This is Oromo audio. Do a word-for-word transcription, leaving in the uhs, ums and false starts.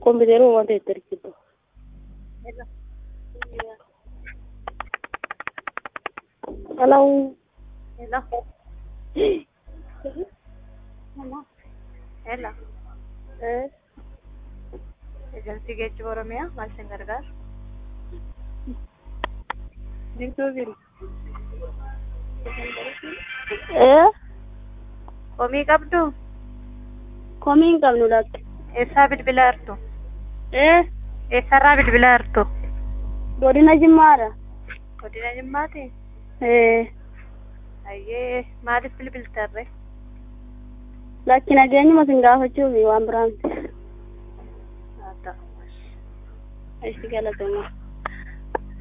computer waan ta'e tarkiitu. Hello. Hello. Hello. Eh. Agency geejjiba Oromiyaa maal isin gargaara? Diktoofil. Eh. Komii qabdu? Komii hin qabnu lakke. Eessaa bilbilaa jirtu? Eh. Eessarraa bilbilaa jirtu? Godina Jimmaadha. Godina Jimmaati? Eh. Ayyee maaliif bilbiltarre? Lakki nageenyuma sin gaafachuufi waan biraan. Haa ta'u. Itti galatoomaa.